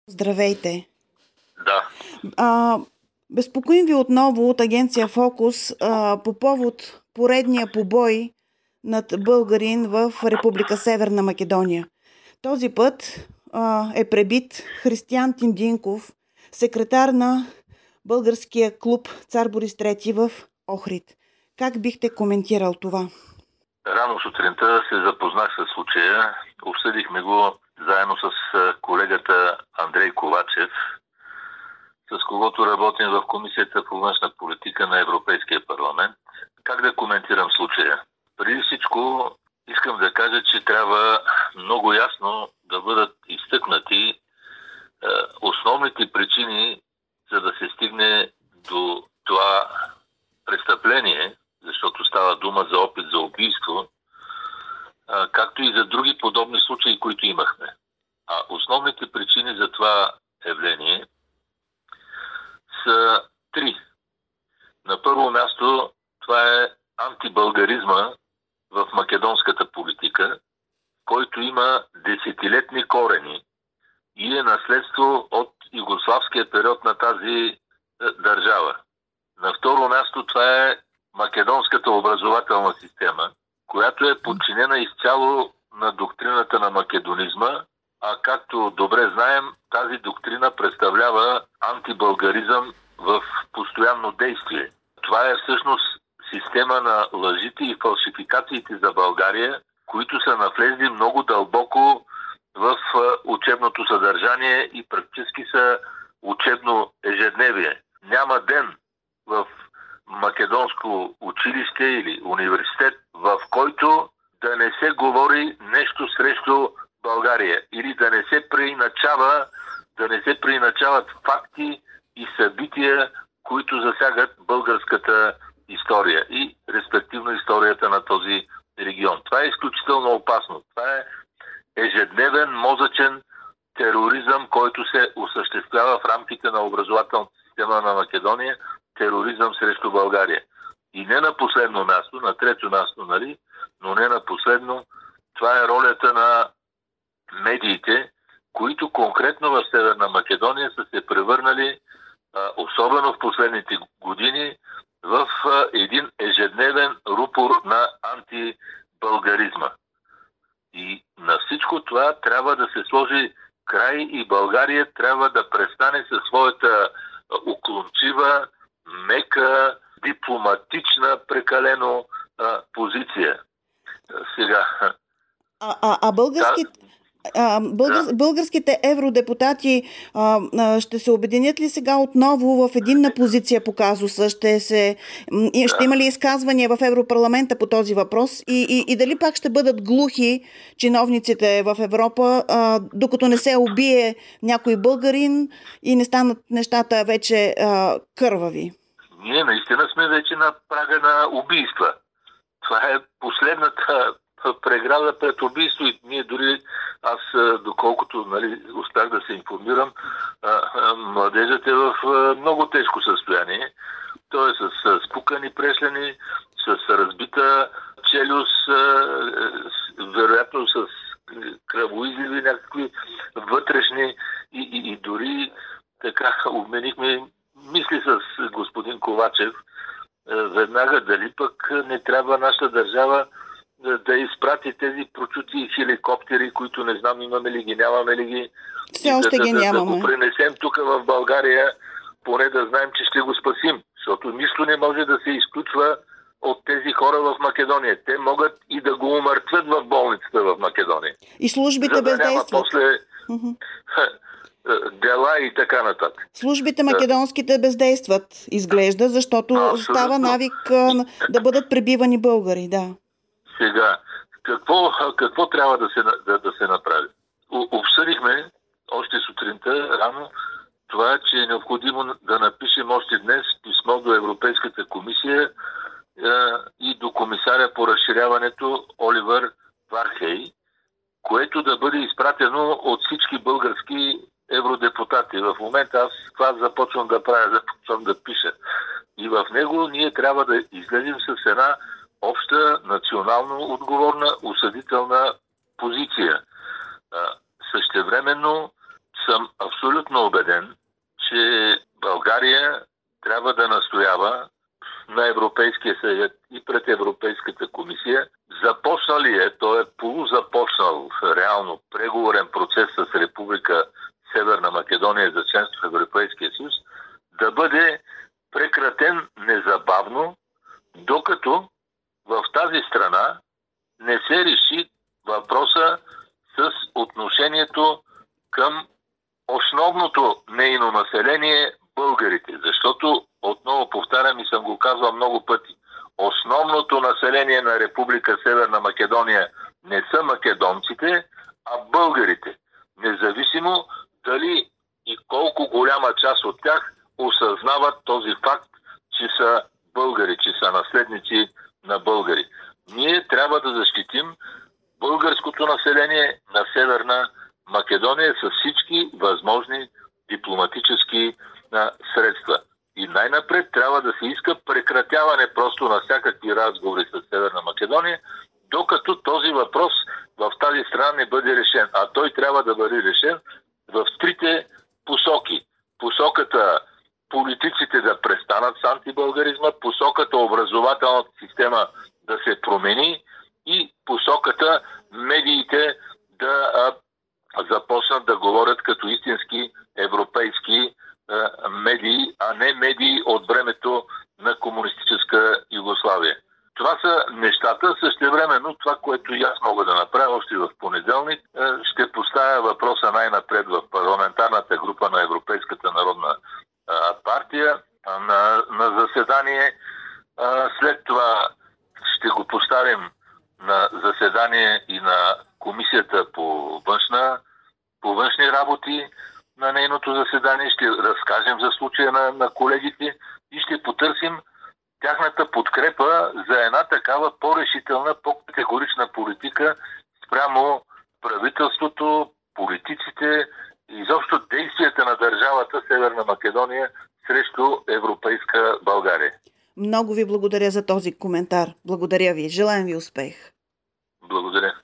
Здравейте! Да, А, Безпокоим ви отново от агенция Фокус по повод поредния побой над българин в Република Северна Македония. Този път е пребит Християн Тиндинков, секретар на българския клуб Цар Борис III в Охрид. Как бихте коментирал това? рано сутринта се запознах с случая. Обсъдихме го заедно с колегата Андрей Ковачев, с когото работим в Комисията по външна политика на Европейския парламент. Как да коментирам случая? Преди всичко искам да кажа, че трябва много ясно да бъдат изтъкнати основните причини, за да се стигне до това престъпление, защото става дума за опит за убийство, както и за други подобни случаи, които имахме. А основните причини за това явление са три. На първо място, това е антибългаризма в македонската политика, който има десетилетни корени и е наследство от югославския период на тази държава. На второ място, това е македонската образователна система, която е подчинена изцяло на доктрината на македонизма, а както добре знаем, тази доктрина представлява антибългаризъм в постоянно действие. Това е всъщност система на лъжите и фалшификациите за България, които са навлезли много дълбоко в учебното съдържание и практически са учебно ежедневие. Няма ден в македонско училище или университет, в който да не се говори нещо срещу България или да не се преиначават факти и събития, които засягат българската история и респективно историята на този регион. Това е изключително опасно. Това е ежедневен мозъчен тероризъм, който се осъществява в рамките на образователната система на Македония, тероризъм срещу България. И не на последно място, на трето място, но не на последно, това е ролята на медиите, които конкретно в Северна Македония са се превърнали, особено в последните години, в един ежедневен рупор на антибългаризма. И на всичко това трябва да се сложи край и България трябва да престане със своята уклончива, мека, дипломатична, прекалено позиция. Сега. Българските евродепутати ще се обединят ли сега отново в единна позиция по казуса? Ще има ли изказвания в Европарламента по този въпрос? И дали пак ще бъдат глухи чиновниците в Европа, докато не се убие някой българин и не станат нещата вече кървави? Ние наистина сме вече на прага на убийства. Това е последната преграда пред убийство и ние дори, аз доколкото успях да се информирам, младежът е в много тежко състояние. Той е с спукани прешлени, с разбита челюст, вероятно с кръвоизливи някакви вътрешни и дори така обменихме мисли с господин Ковачев веднага дали пък не трябва нашата държава да изпрати тези прочути хеликоптери, които не знам имаме ли ги, нямаме ли ги. Все още ги нямаме. Да го пренесем тук в България, поне да знаем, че ще го спасим. Защото нищо не може да се изключва от тези хора в Македония. Те могат и да го умъртвят в болницата в Македония. И службите бездействат. После дела и така нататък. Службите македонските бездействат, изглежда, защото става навик да бъдат пребивани българи, да. Сега, какво трябва да се направи? Обсъдихме още сутринта рано това, че е необходимо да напишем още днес писмо до Европейската комисия и до комисаря по разширяването Оливер Вархей, което да бъде изпратено от всички български евродепутати. В момента аз това започвам да пиша. И в него ние трябва да излезем с една обща, национално отговорна, осъдителна позиция. Същевременно съм абсолютно убеден, че България трябва да настоява на Европейския съвет и пред Европейската комисия. Започнал ли е, той е полузапочнал реално преговорен процес с Република Северна Македония за членство в Европейския съюз, да бъде прекратен незабавно, докато в тази страна не се реши въпроса с отношението към основното нейно население – българите. Защото, отново повтарям и съм го казвал много пъти, основното население на Република Северна Македония не са македонците, а българите. Независимо дали и колко голяма част от тях осъзнават този факт, че са българи, че са наследници на българи. Ние трябва да защитим българското население на Северна Македония с всички възможни дипломатически средства. И най-напред трябва да се иска прекратяване просто на всякакви разговори с Северна Македония, докато този въпрос в тази страна не бъде решен. А той трябва да бъде решен в трите посоки. Посоката политиците да престанат с антибългаризма, посоката образователната система да се промени и посоката медиите да започнат да говорят като истински европейски медии, а не медии от времето на комунистическа Югославия. Това са нещата. Същевременно това, което и аз мога да направя още в понеделник, ще поставя въпроса най-напред в парламентарната група на Европейската народна партия на заседание. След това ще го поставим на заседание и на Комисията по външни работи на нейното заседание. Ще разкажем за случая на колегите и ще потърсим тяхната подкрепа за една такава по-решителна, по-категорична политика спрямо правителството, политиците и изобщо действията на държавата Северна Македония срещу европейска България. Много ви благодаря за този коментар. Благодаря ви. Желаем ви успех. Благодаря.